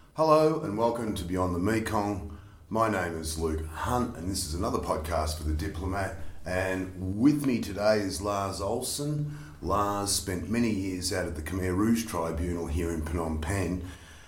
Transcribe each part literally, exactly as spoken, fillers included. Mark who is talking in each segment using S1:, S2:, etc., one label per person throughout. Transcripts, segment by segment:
S1: Hello and welcome to Beyond the Mekong. My name is Luke Hunt and this is another podcast for The Diplomat, and with me today is Lars Olsen. Lars spent many years out at the Khmer Rouge Tribunal here in Phnom Penh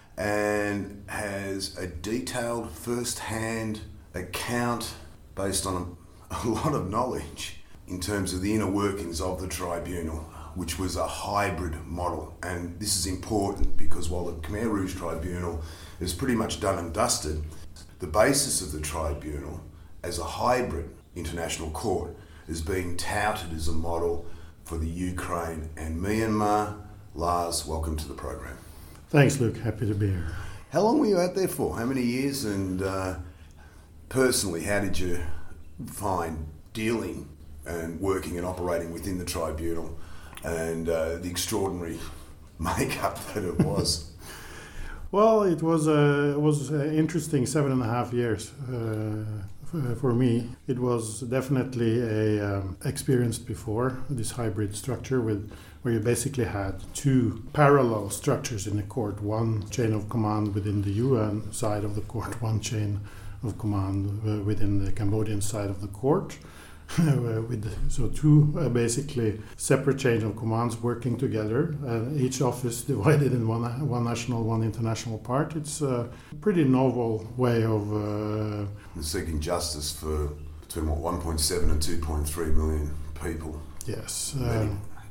S1: and has a detailed first-hand account based on a, a lot of knowledge in terms of the inner workings of the tribunal, which was a hybrid model. And this is important because while the Khmer Rouge Tribunal is pretty much done and dusted, the basis of the tribunal as a hybrid international court is being touted as a model for the Ukraine and Myanmar. Lars, welcome to the program.
S2: Thanks, Luke. Happy to be here.
S1: How long were you out there for? How many years? And uh, personally, how did you find dealing and working and operating within the tribunal and uh, the extraordinary makeup that it was?
S2: Well, it was uh, it was uh, interesting seven and a half years uh, f- for me. It was definitely a um, experienced before this hybrid structure with where you basically had two parallel structures in the court: one chain of command within the U N side of the court, one chain of command uh, within the Cambodian side of the court. with so two uh, basically separate chain of commands working together, uh, each office divided in one one national, one international part. It's a pretty novel way of uh,
S1: seeking justice for between what one point seven and two point three million people.
S2: Yes. Uh,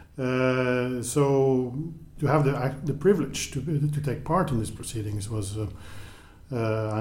S2: uh, so to have the the privilege to to take part in these proceedings was Uh, Uh,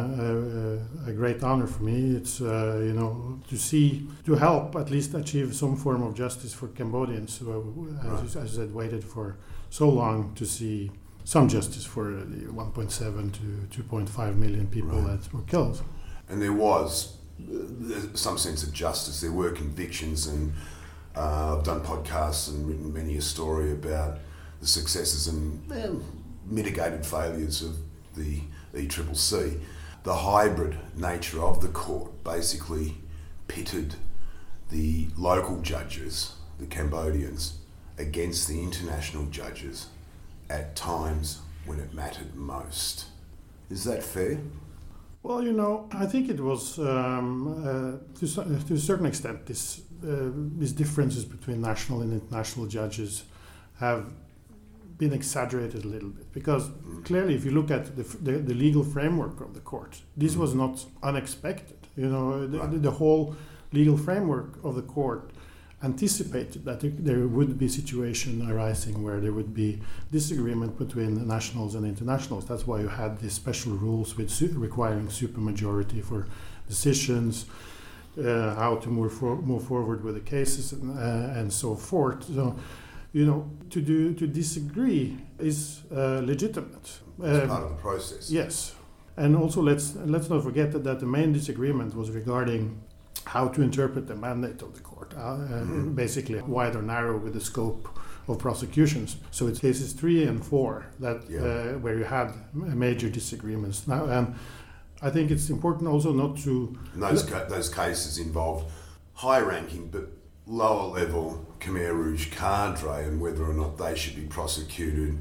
S2: a, a great honor for me. It's uh, you know to see to help at least achieve some form of justice for Cambodians who, uh, as, as I said, waited for so long to see some justice for the one point seven to two point five million people right. that were killed.
S1: And there was uh, some sense of justice. There were convictions, and uh, I've done podcasts and written many a story about the successes and eh, mitigated failures of the E C C C. The hybrid nature of the court basically pitted the local judges, the Cambodians, against the international judges at times when it mattered most. Is that fair?
S2: Well, you know, I think it was um, uh, to, to a certain extent this uh, these differences between national and international judges have been exaggerated a little bit, because clearly if you look at the, the, the legal framework of the court, this was not unexpected. You know, the, the, the whole legal framework of the court anticipated that there would be situation arising where there would be disagreement between the nationals and internationals. That's why you had these special rules with su- requiring supermajority for decisions, uh, how to move, for, move forward with the cases, and, uh, and so forth. So, you know, to do to disagree is uh, legitimate.
S1: It's
S2: um,
S1: part of the process.
S2: Yes, and also let's let's not forget that, that the main disagreement was regarding how to interpret the mandate of the court, uh, mm-hmm. basically wide or narrow with the scope of prosecutions. So it's cases three and four that yeah. uh, where you had major disagreements. Now, and I think it's important also not to.
S1: And those ca- those cases involved high-ranking but lower-level Khmer Rouge cadre, and whether or not they should be prosecuted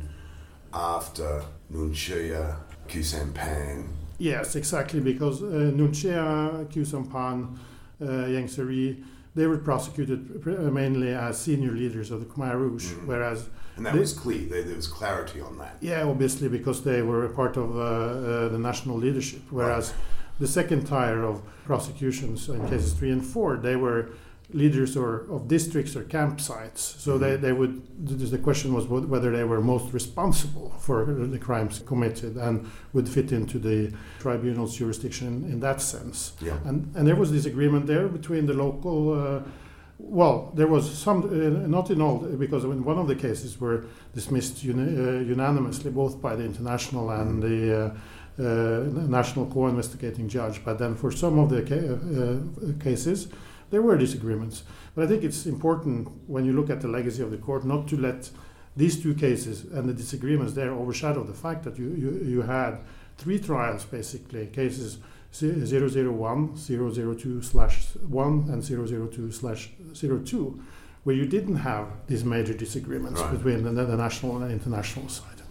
S1: after Nunchia, Khieu Samphan.
S2: Yes, exactly, because uh, Nunchia, Khieu Samphan, uh, Ieng Sary, they were prosecuted mainly as senior leaders of the Khmer Rouge, mm. whereas...
S1: And that
S2: they,
S1: was clear, there, there was clarity on that.
S2: Yeah, obviously, because they were a part of uh, uh, the national leadership, whereas right. the second tier of prosecutions in cases three and four, they were leaders or of districts or campsites. So mm-hmm. they, they would, the question was whether they were most responsible for the crimes committed and would fit into the tribunal's jurisdiction in that sense.
S1: Yeah. And
S2: and there was disagreement there between the local, uh, well, there was some, uh, not in all, because in one of the cases were dismissed uni- uh, unanimously, both by the international and mm-hmm. the uh, uh, national co-investigating judge. But then for some of the ca- uh, cases, there were disagreements, but I think it's important when you look at the legacy of the court not to let these two cases and the disagreements there overshadow the fact that you, you, you had three trials, basically, cases zero zero one, zero zero two slash one and zero zero two slash zero two, where you didn't have these major disagreements right. between the, the national and international side.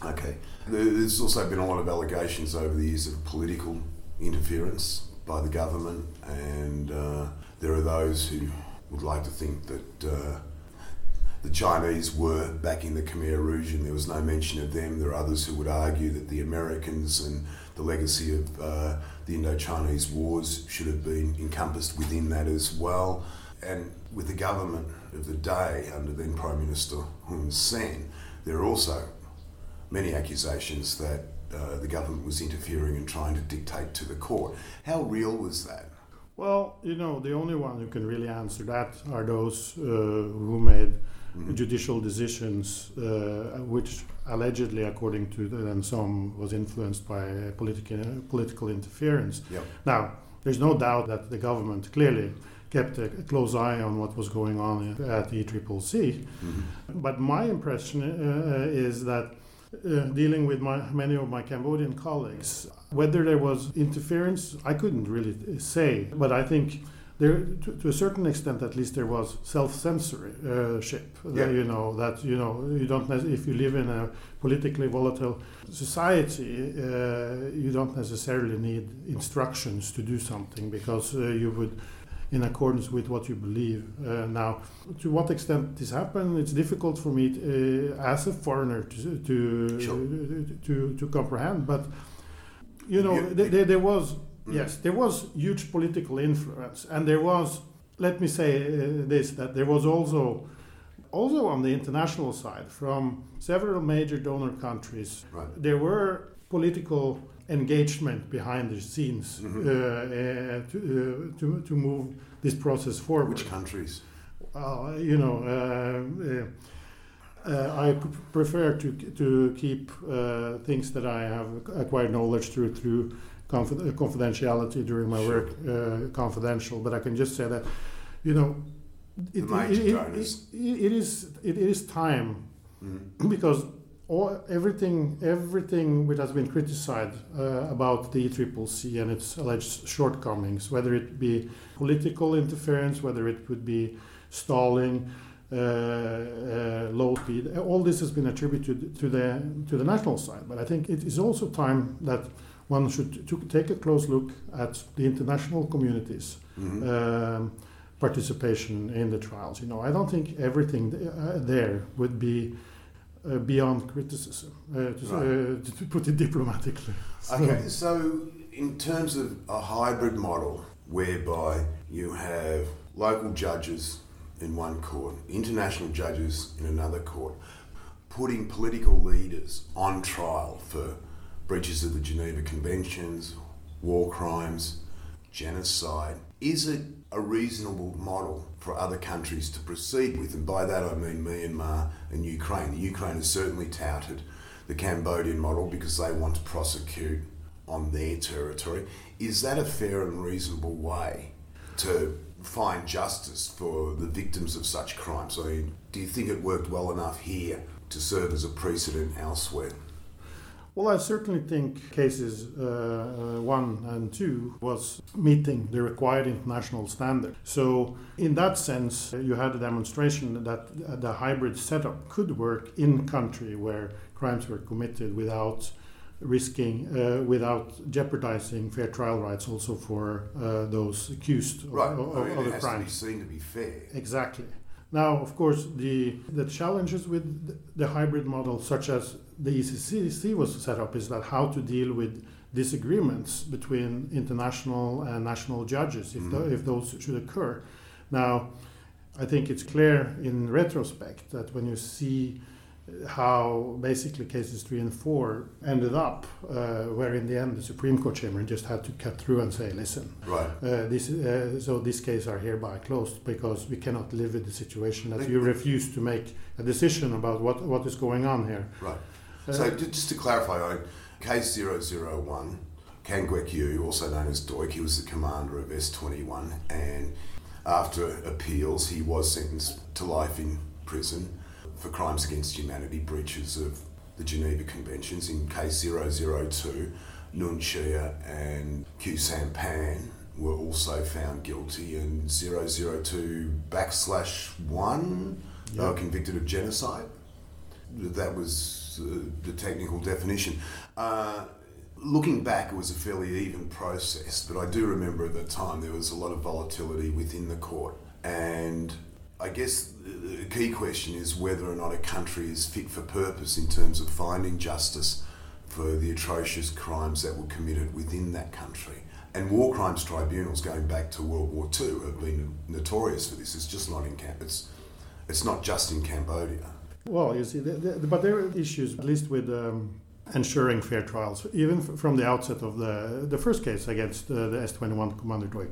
S1: Okay. There's also been a lot of allegations over the years of political interference by the government, and uh, there are those who would like to think that uh, the Chinese were backing the Khmer Rouge and there was no mention of them. There are others who would argue that the Americans and the legacy of uh, the Indo-Chinese wars should have been encompassed within that as well. And with the government of the day under then Prime Minister Hun Sen, there are also many accusations that uh, the government was interfering and trying to dictate to the court. How real was that?
S2: Well, you know, the only one who can really answer that are those uh, who made mm-hmm. judicial decisions, uh, which allegedly, according to them, some was influenced by political political interference.
S1: Yep.
S2: Now, there's no doubt that the government clearly kept a close eye on what was going on at the E C C C. Mm-hmm. But my impression uh, is that uh, dealing with my, many of my Cambodian colleagues, whether there was interference, I couldn't really say. But I think there, to, to a certain extent, at least, there was self-censorship. Yeah. You know that you know you don't if you live in a politically volatile society, uh, you don't necessarily need instructions to do something because uh, you would, in accordance with what you believe. Uh, now, to what extent this happened, it's difficult for me to, uh, as a foreigner to to,
S1: sure.
S2: to to comprehend. But you know, yeah. th- th- there was mm. yes, there was huge political influence, and there was, let me say uh, this, that there was also also on the international side from several major donor countries.
S1: Right.
S2: There were political engagement behind the scenes mm-hmm. uh, uh, to, uh, to to move this process forward.
S1: Which countries?
S2: Uh, you know, uh, uh, uh, I p- prefer to to keep uh, things that I have acquired knowledge through through confi- confidentiality during my
S1: sure.
S2: work uh, confidential. But I can just say that, you know, it, it, it, it, it is it is time mm-hmm. because. All, everything, everything which has been criticized uh, about the E C C C and its alleged shortcomings, whether it be political interference, whether it would be stalling, uh, uh, low speed, all this has been attributed to the to the national side. But I think it is also time that one should to take a close look at the international community's mm-hmm. um, participation in the trials. You know, I don't think everything th- uh, there would be Uh, beyond criticism, uh, to, right. uh, to put it diplomatically.
S1: Okay, so in terms of a hybrid model whereby you have local judges in one court, international judges in another court, putting political leaders on trial for breaches of the Geneva Conventions, war crimes, genocide, is it a reasonable model for other countries to proceed with? And by that I mean Myanmar and Ukraine. The Ukraine has certainly touted the Cambodian model because they want to prosecute on their territory. Is that a fair and reasonable way to find justice for the victims of such crimes? I mean, do you think it worked well enough here to serve as a precedent elsewhere?
S2: Well, I certainly think cases uh, uh, one and two was meeting the required international standard. So in that sense, you had a demonstration that the hybrid setup could work in country where crimes were committed without risking, uh, without jeopardizing fair trial rights also for uh, those accused of,
S1: right.
S2: of,
S1: I mean,
S2: of
S1: it
S2: the
S1: has
S2: crimes.
S1: to be seen to be fair.
S2: Exactly. Now, of course, the the challenges with the hybrid model, such as the E C C C was set up, is that how to deal with disagreements between international and national judges, if mm-hmm. the, if those should occur. Now, I think it's clear in retrospect that when you see how basically cases three and four ended up, uh, where in the end the Supreme Court chamber just had to cut through and say, listen,
S1: right.
S2: uh, this uh, so this case are hereby closed because we cannot live with the situation that you refuse to make a decision about what, what is going on here.
S1: Right.
S2: Uh,
S1: so just to clarify, case zero zero one, Kang Kwek Yew, also known as Doik, he was the commander of S twenty-one, and after appeals he was sentenced to life in prison for crimes against humanity, breaches of the Geneva Conventions. In case zero zero two, Nuon Chea and Khieu Samphan were also found guilty, and zero zero two backslash one, yep. they were convicted of genocide. That was that's uh, the technical definition. Uh, looking back, it was a fairly even process, but I do remember at the time there was a lot of volatility within the court. And I guess the key question is whether or not a country is fit for purpose in terms of finding justice for the atrocious crimes that were committed within that country. And war crimes tribunals going back to World War Two have been notorious for this. It's just not in Cam- it's it's not just in Cambodia.
S2: Well, you see, the, the, but there are issues, at least with um, ensuring fair trials, even f- from the outset of the the first case against uh, the S twenty-one Commander Duig.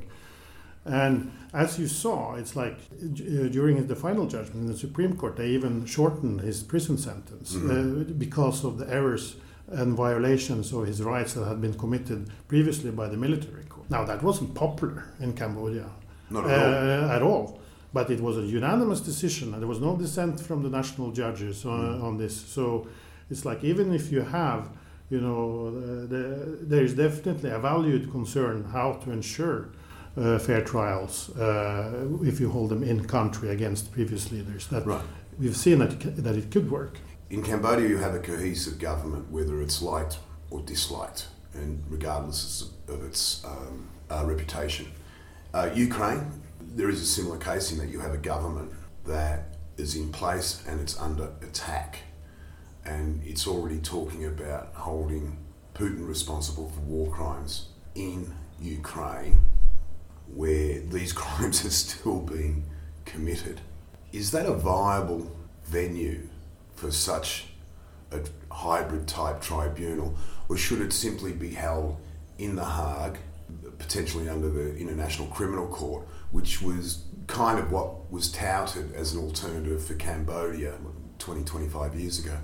S2: And as you saw, it's like uh, during the final judgment in the Supreme Court, they even shortened his prison sentence mm-hmm. uh, because of the errors and violations of his rights that had been committed previously by the military court. Now, that wasn't popular in Cambodia.
S1: Not at all.
S2: Uh, at all. But it was a unanimous decision, and there was no dissent from the national judges on, mm. on this. So it's like, even if you have, you know, uh, the, there is definitely a valued concern how to ensure uh, fair trials uh, if you hold them in country against previous leaders. That
S1: right.
S2: We've seen that, that it could work.
S1: In Cambodia, you have a cohesive government, whether it's liked or disliked, and regardless of its um, uh, reputation. Uh, Ukraine, there is a similar case in that you have a government that is in place and it's under attack, and it's already talking about holding Putin responsible for war crimes in Ukraine, where these crimes are still being committed. Is that a viable venue for such a hybrid type tribunal, or should it simply be held in The Hague, potentially under the International Criminal Court, which was kind of what was touted as an alternative for Cambodia twenty, twenty-five years ago?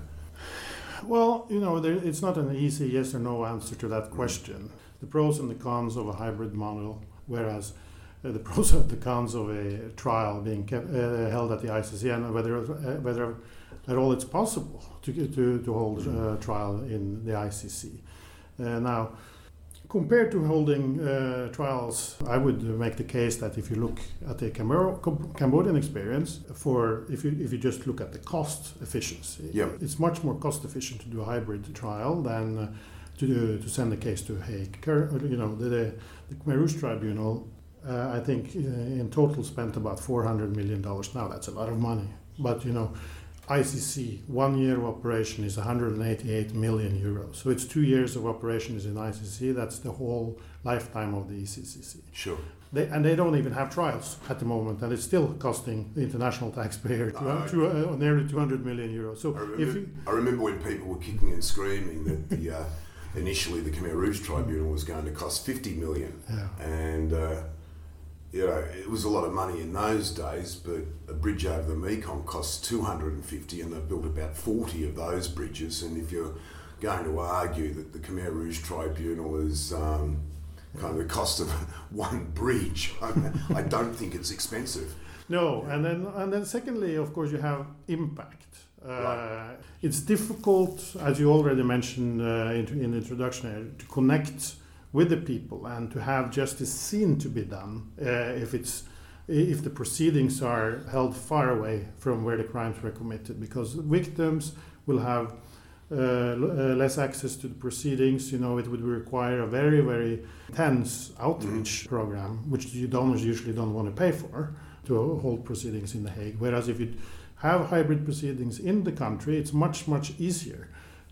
S2: Well, you know, there, it's not an easy yes or no answer to that question. The pros and the cons of a hybrid model, whereas uh, the pros and the cons of a trial being kept, uh, held at the I C C, and whether uh, whether at all it's possible to to, to hold a uh, trial in the I C C. Uh, now, compared to holding uh, trials, I would make the case that if you look at the Cam- Cambodian experience, for if you if you just look at the cost efficiency,
S1: yep.
S2: it's much more cost efficient to do a hybrid trial than uh, to do, to send the case to Hague. You know, the, the, the Khmer Rouge Tribunal, uh, I think, uh, in total spent about four hundred million dollars. Now that's a lot of money, but you know, I C C, one year of operation is one hundred eighty-eight million euros. So it's two years of operations in I C C. That's the whole lifetime of the E C C C.
S1: Sure.
S2: They, and they don't even have trials at the moment, and it's still costing the international taxpayer to, uh, to, uh, nearly two hundred million euros. So
S1: I remember,
S2: if you,
S1: I remember when people were kicking and screaming that the uh, initially the Khmer Rouge Tribunal was going to cost fifty million,
S2: yeah.
S1: and uh, you know, it was a lot of money in those days, but a bridge over the Mekong costs two hundred fifty, and they've built about forty of those bridges. And if you're going to argue that the Khmer Rouge Tribunal is um, kind of the cost of one bridge, I, I don't think it's expensive.
S2: No, and then and then secondly, of course, you have impact. Uh,
S1: right.
S2: It's difficult, as you already mentioned uh, in, in the introduction, to connect with the people and to have justice seen to be done uh, if it's if the proceedings are held far away from where the crimes were committed, because victims will have uh, l- uh, less access to the proceedings. You know, it would require a very, very intense outreach mm-hmm. program, which you donors usually don't want to pay for, to hold proceedings in The Hague. Whereas if you have hybrid proceedings in the country, it's much, much easier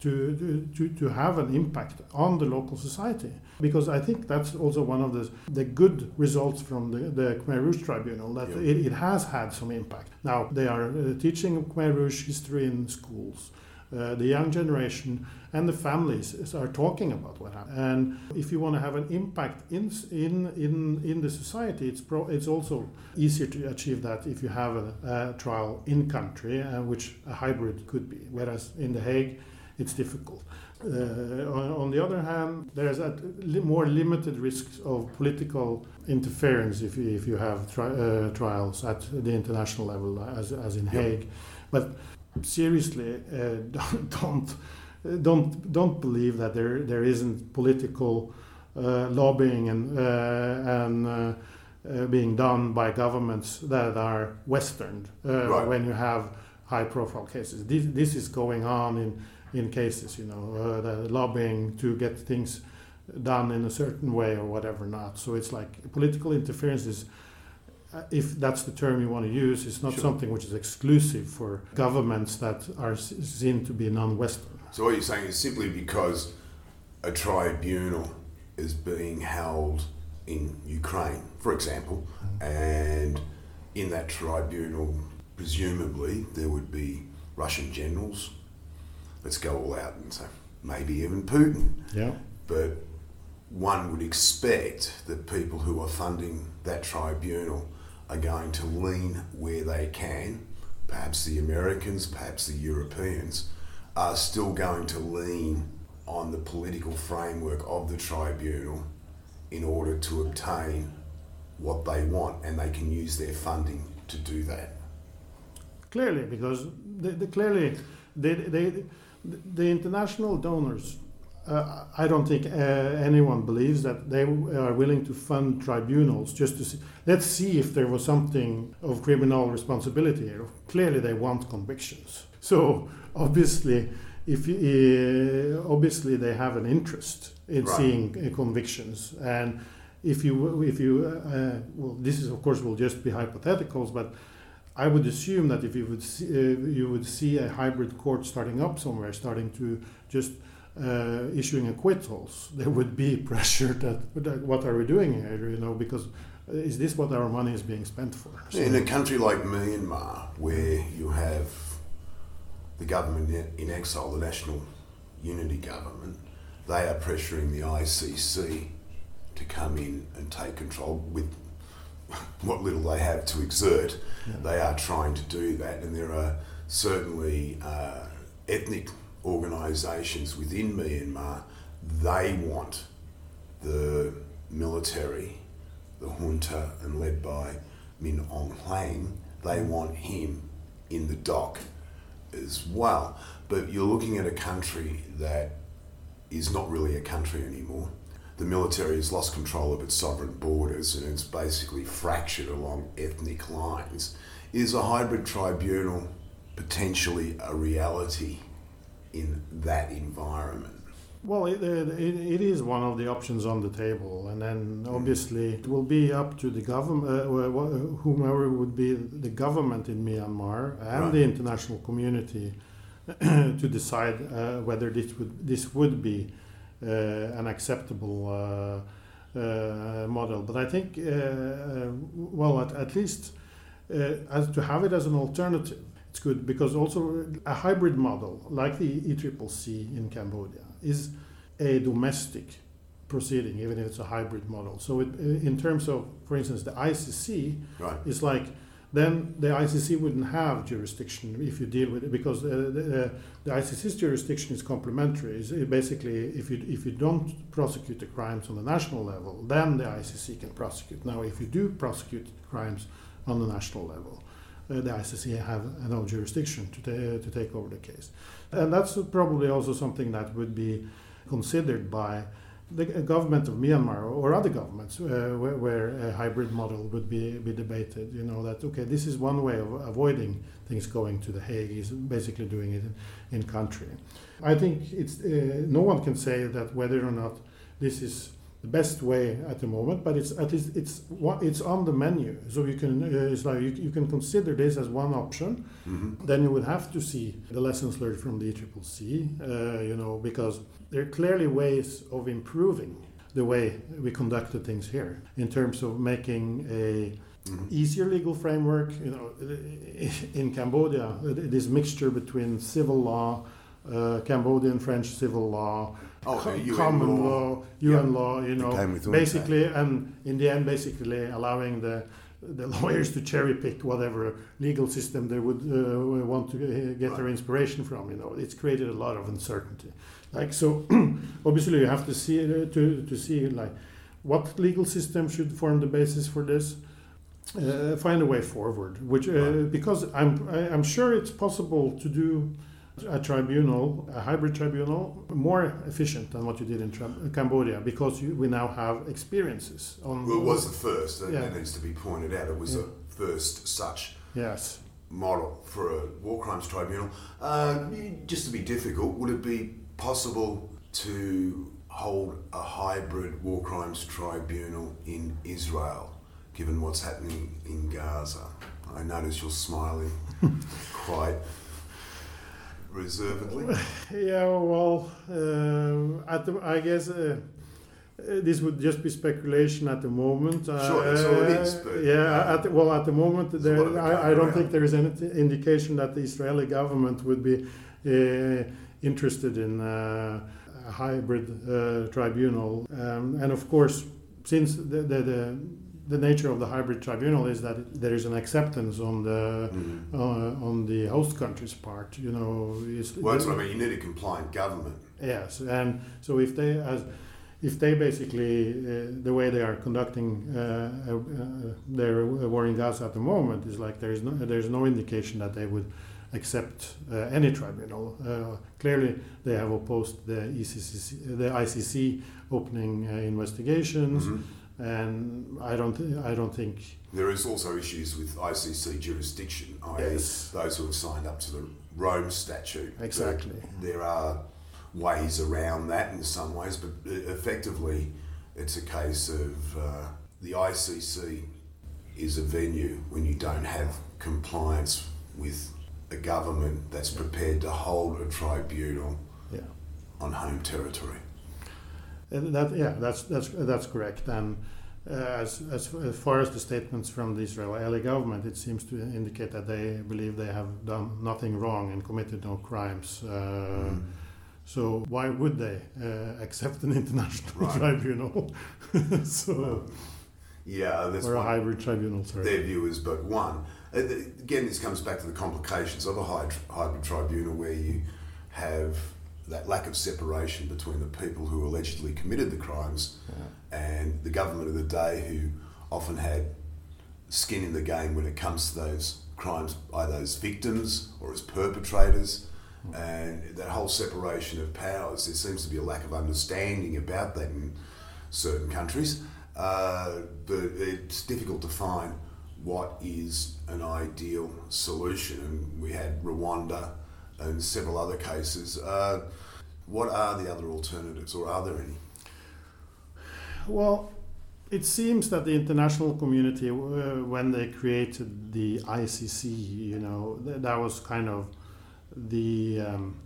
S2: to, to, to have an impact on the local society. Because I think that's also one of the, the good results from the, the Khmer Rouge Tribunal, that yeah. it, it has had some impact. Now, they are uh, teaching Khmer Rouge history in schools. Uh, the young generation and the families are talking about what happened. And if you want to have an impact in in in, in the society, it's pro, it's also easier to achieve that if you have a, a trial in country, uh, which a hybrid could be. Whereas in The Hague, it's difficult. Uh, on, on the other hand, there's a li- more limited risks of political interference if you, if you have tri- uh, trials at the international level, as as in Hague. But seriously, uh, don't, don't don't don't believe that there there isn't political uh, lobbying and uh, and uh, uh, being done by governments that are Western uh,
S1: right.
S2: when you have high-profile cases. This this is going on in in cases, you know, uh, the lobbying to get things done in a certain way or whatever not. So it's like political interference is, uh, if that's the term you want to use, it's not
S1: Sure.
S2: something which is exclusive for governments that are s- seen to be non-Western.
S1: So what you're saying is simply because a tribunal is being held in Ukraine, for example, and in that tribunal, presumably there would be Russian generals. Let's go all out and say maybe even Putin.
S2: Yeah.
S1: But one would expect that people who are funding that tribunal are going to lean where they can. Perhaps the Americans, perhaps the Europeans are still going to lean on the political framework of the tribunal in order to obtain what they want, and they can use their funding to do that.
S2: Clearly, because they, they clearly they, they, the international donors, uh, I don't think uh, anyone believes that they are willing to fund tribunals just to see. Let's see if there was something of criminal responsibility here. Clearly, they want convictions. So obviously, if you, uh, obviously they have an interest in
S1: Right.
S2: seeing uh, convictions. And if you if you uh, well, this is of course will just be hypotheticals, but I would assume that if you would see, uh, you would see a hybrid court starting up somewhere, starting to just uh, issuing acquittals, there would be pressure that, that what are we doing here? You know, because uh, is this what our money is being spent for? So,
S1: In a country like Myanmar, where you have the government in exile, the National Unity Government, they are pressuring the I C C to come in and take control with what little they have to exert.
S2: Yeah.
S1: They are trying to do that, and there are certainly uh, ethnic organisations within Myanmar. They want the military, the junta, and led by Min Aung Hlaing, they want him in the dock as well. But you're looking at a country that is not really a country anymore. The military has lost control of its sovereign borders, and it's basically fractured along ethnic lines. Is a hybrid tribunal potentially a reality in that environment?
S2: Well, it, it, it is one of the options on the table, and then obviously it will be up to the government, uh, whomever would be the government in Myanmar and
S1: Right.
S2: the international community to decide uh, whether this would this would be uh, an acceptable uh, uh, model. But I think, uh, uh, well, at, at least uh, as to have it as an alternative, it's good, because also a hybrid model like the E C C C in Cambodia is a domestic proceeding, even if it's a hybrid model. So it, in terms of, for instance, the I C C,
S1: Right.
S2: it's like then the I C C wouldn't have jurisdiction if you deal with it, because uh, the, uh, the I C C's jurisdiction is complementary. It's basically, if you if you don't prosecute the crimes on the national level, then the I C C can prosecute. Now, if you do prosecute crimes on the national level, uh, the I C C have no jurisdiction to ta- to take over the case, and that's probably also something that would be considered by the government of Myanmar or other governments, uh, where, where a hybrid model would be, be debated. You know, that, okay, this is one way of avoiding things going to The Hague, is basically doing it in, in country. I think it's uh, no one can say that whether or not this is the best way at the moment, but it's at least it's it's on the menu, so you can uh, it's like you, you can consider this as one option.
S1: Mm-hmm.
S2: Then you would have to see the lessons learned from the E C C C, uh, you know, because there are clearly ways of improving the way we conducted things here in terms of making a
S1: Mm-hmm.
S2: easier legal framework. You know, in Cambodia, this mixture between civil law, uh, Cambodian French civil law,
S1: Oh,
S2: co-
S1: U N
S2: common
S1: law.
S2: law, U N
S1: Yep.
S2: law, you know,
S1: came with all
S2: basically, and in the end, basically allowing the the lawyers to cherry pick whatever legal system they would uh, want to uh, get their inspiration from. You know, it's created a lot of uncertainty. Like so, obviously, you have to see uh, to to see like what legal system should form the basis for this. Uh, find a way forward, which uh,
S1: Right.
S2: because I'm I, I'm sure it's possible to do a tribunal, a hybrid tribunal, more efficient than what you did in Tra- Cambodia, because you, we now have experiences on.
S1: Well, it was the first, and
S2: Yeah.
S1: that needs to be pointed out. It was
S2: Yeah.
S1: the first such
S2: Yes.
S1: model for a war crimes tribunal. Uh, just to be difficult, would it be possible to hold a hybrid war crimes tribunal in Israel, given what's happening in Gaza? I notice you're smiling quite reservedly.
S2: Yeah, well, uh, at the, I guess uh, this would just be speculation at the moment.
S1: Sure, that's all it is. But,
S2: yeah, uh, at the, well, at the moment, there, I, I don't
S1: around.
S2: think there is any indication that the Israeli government would be uh, interested in uh, a hybrid uh, tribunal. Um, and of course, since the, the, the the nature of the hybrid tribunal is that there is an acceptance on the mm. uh, on the host country's part. You know,
S1: well, that's what I mean. You need a compliant government.
S2: Yes, and so if they as if they basically uh, the way they are conducting uh, uh, their war in Gaza at the moment is like there is no there is no indication that they would accept uh, any tribunal. Uh, clearly, they have opposed the E C C, the I C C opening uh, investigations. Mm-hmm. And I don't, th- I don't think
S1: there is also issues with I C C jurisdiction. that is,
S2: yes.
S1: those who have signed up to the Rome Statute.
S2: Exactly.
S1: There, there are ways around that in some ways, but effectively, it's a case of uh, the I C C is a venue when you don't have compliance with a government that's prepared to hold a tribunal
S2: yeah.
S1: on home territory.
S2: That, yeah, that's that's that's correct. And uh, as, as as far as the statements from the Israeli government, it seems to indicate that they believe they have done nothing wrong and committed no crimes. Uh, mm. So why would they uh, accept an international right. tribunal? so
S1: yeah, that's
S2: or a hybrid tribunal. Sorry.
S1: Their view is but one. Again, this comes back to the complications of a hybrid tribunal, where you have that lack of separation between the people who allegedly committed the crimes yeah. and the government of the day, who often had skin in the game when it comes to those crimes, either as victims or as perpetrators. Mm. And that whole separation of powers, there seems to be a lack of understanding about that in certain countries. Uh, but it's difficult to find what is an ideal solution. And we had Rwanda and several other cases. Uh, what are the other alternatives, or are there any?
S2: Well, it seems that the international community, uh, when they created the I C C, you know, th- that was kind of the um,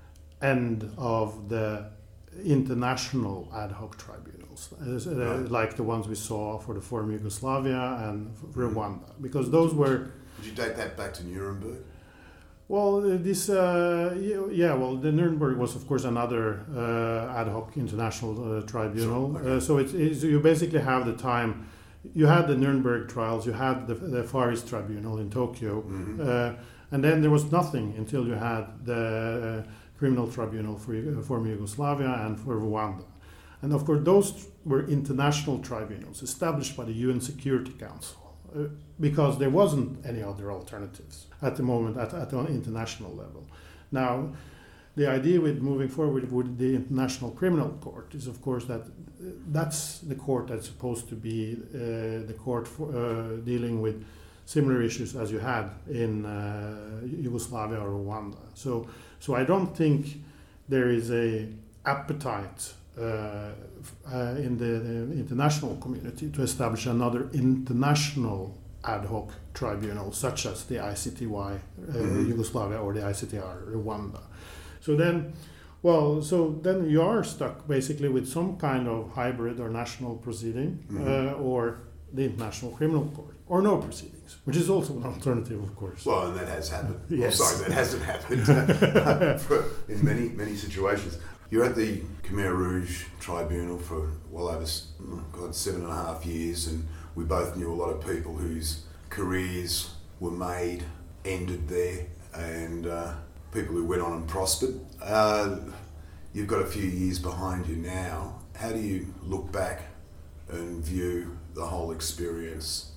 S2: end of the international ad hoc tribunals, uh, right. like the ones we saw for the former Yugoslavia and Rwanda, because those were...
S1: Did you date that back to Nuremberg?
S2: Well, this, uh, yeah, well, the Nuremberg was, of course, another uh, ad hoc international uh, tribunal. Sure. Okay. Uh, so it's, it's, you basically have the time, you had the Nuremberg trials, you had the, the Far East Tribunal in Tokyo, mm-hmm. uh, and then there was nothing until you had the uh, Criminal Tribunal for uh, former Yugoslavia and for Rwanda. And of course, those were international tribunals established by the U N Security Council. Uh, because there wasn't any other alternatives at the moment at, at an international level. Now, the idea with moving forward with the International Criminal Court is, of course, that that's the court that's supposed to be uh, the court for, uh, dealing with similar issues as you had in uh, Yugoslavia or Rwanda. So, so I don't think there is a appetite Uh, uh, in the, the international community to establish another international ad hoc tribunal, such as the I C T Y uh, mm-hmm. Yugoslavia or the I C T R Rwanda. So then, well, so then you are stuck basically with some kind of hybrid or national proceeding, mm-hmm. uh, or the International Criminal Court, or no proceedings, which is also an alternative, of course.
S1: Well, and that has happened.
S2: Yes.
S1: Oh, sorry, that hasn't happened for, in many, many situations. You're at the Khmer Rouge Tribunal for well over God, seven and a half years, and we both knew a lot of people whose careers were made, ended there, and uh, people who went on and prospered. Uh, you've got a few years behind you now. How do you look back and view the whole experience,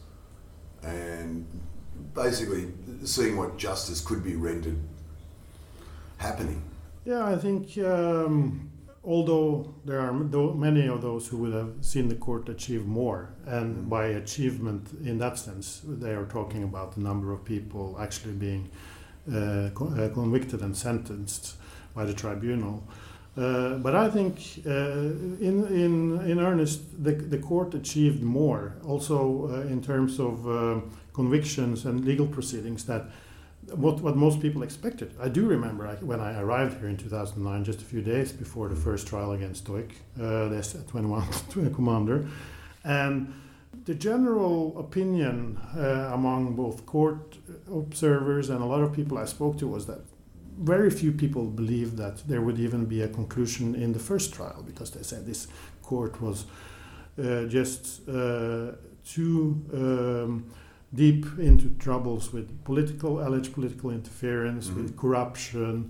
S1: and basically seeing what justice could be rendered happening?
S2: Yeah, I think, um, although there are many of those who would have seen the court achieve more, and mm. by achievement in that sense, they are talking about the number of people actually being uh, co- uh, convicted and sentenced by the tribunal. Uh, but I think, uh, in in in earnest, the the court achieved more, also uh, in terms of uh, convictions and legal proceedings, that what what most people expected. I do remember I, when I arrived here in two thousand nine, just a few days before the first trial against Duch, uh, the S twenty-one commander, and the general opinion uh, among both court observers and a lot of people I spoke to was that very few people believed that there would even be a conclusion in the first trial, because they said this court was uh, just uh, too um, deep into troubles with political, alleged political interference, mm-hmm. with corruption,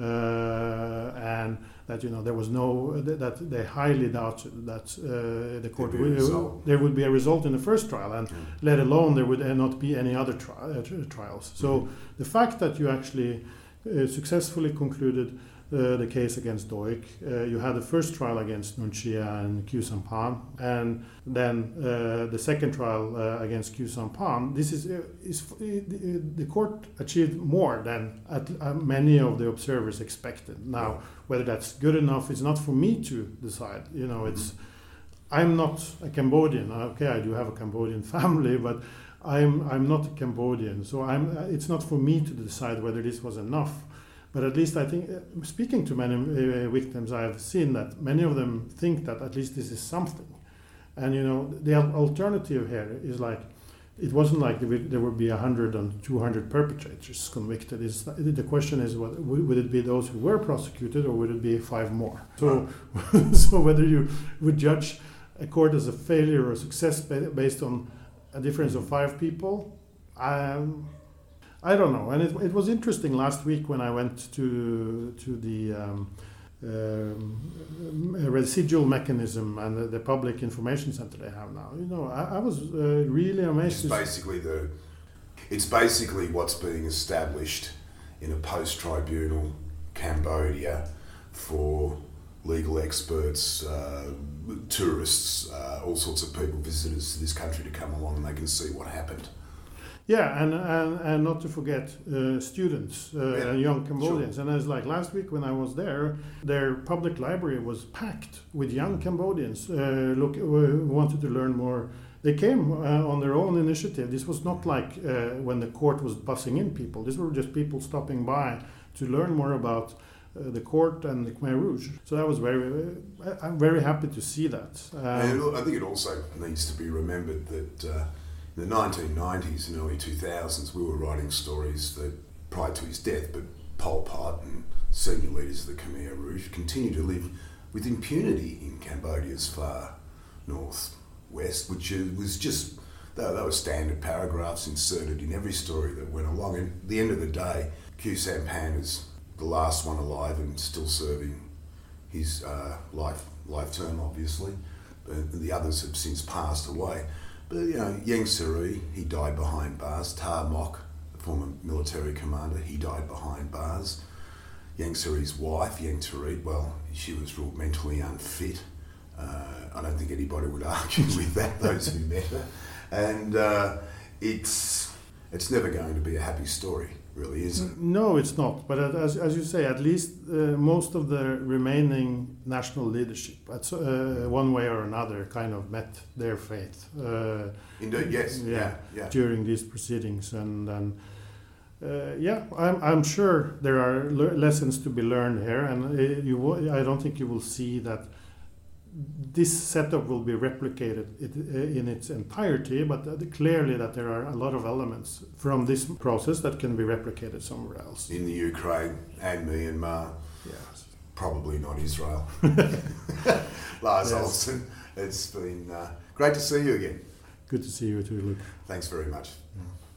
S2: uh, and that, you know, there was no, that they highly doubted that uh, the court would, there would be a result in the first trial, and mm-hmm. let alone there would not be any other tri- uh, trials. So mm-hmm. the fact that you actually uh, successfully concluded Uh, the case against Duch. Uh, you had the first trial against Nunchia and Khieu Samphan, and then uh, the second trial uh, against Khieu Samphan. This is, uh, is uh, the, the court achieved more than at, uh, many of the observers expected. Now, whether that's good enough, it's not for me to decide. You know, it's I'm not a Cambodian. Okay, I do have a Cambodian family, but I'm I'm not a Cambodian, so I'm. It's not for me to decide whether this was enough. But at least I think, uh, speaking to many uh, victims, I have seen that many of them think that at least this is something. And, you know, the alternative here is like, it wasn't like there would be one hundred and two hundred perpetrators convicted. It's, the question is, what, would it be those who were prosecuted, or would it be five more? So, so whether you would judge a court as a failure or a success based on a difference of five people, um, I don't know. And it, it was interesting last week when I went to to the um, um, residual mechanism and the, the public information center they have now. You know, I, I was uh, really amazed.
S1: It's basically the, it's basically what's being established in a post-tribunal Cambodia for legal experts, uh, tourists, uh, all sorts of people, visitors to this country to come along and they can see what happened.
S2: Yeah, and, and and not to forget uh, students uh,
S1: yeah,
S2: and young Cambodians.
S1: Sure.
S2: And as like last week when I was there, their public library was packed with young Cambodians uh, look who wanted to learn more. They came uh, on their own initiative. This was not like uh, when the court was bussing in people. These were just people stopping by to learn more about uh, the court and the Khmer Rouge. So that was very. Uh, I'm very happy to see that. Um,
S1: and I think it also needs to be remembered that. Uh, In the nineteen nineties and early two thousands, we were writing stories that prior to his death, but Pol Pot and senior leaders of the Khmer Rouge continue to live with impunity in Cambodia's far northwest, which was just, they were standard paragraphs inserted in every story that went along. And at the end of the day, Khieu Samphan is the last one alive and still serving his uh, life life term, obviously. But the others have since passed away. But, you know, Ieng Sary, he died behind bars. Tha Mok, the former military commander, he died behind bars. Ieng Sary's wife, Ieng Thirith, well, she was ruled mentally unfit. Uh, I don't think anybody would argue with that, those who met her. And uh, it's it's never going to be a happy story, really, is it?
S2: No, it's not. But as, as you say, at least uh, most of the remaining national leadership, at, uh, one way or another, kind of met their fate. Uh,
S1: Indeed, yes.
S2: Yeah,
S1: yeah, yeah.
S2: During these proceedings. And, and uh, yeah, I'm, I'm sure there are le- lessons to be learned here. And uh, you w- I don't think you will see that this setup will be replicated it, uh, in its entirety, but uh, clearly that there are a lot of elements from this process that can be replicated somewhere else.
S1: In the Ukraine and Myanmar.
S2: Yes.
S1: Probably not Israel. Lars yes. Olsen, it's been uh, great to see you again.
S2: Good to see you too, Luke.
S1: Thanks very much.
S2: Yeah.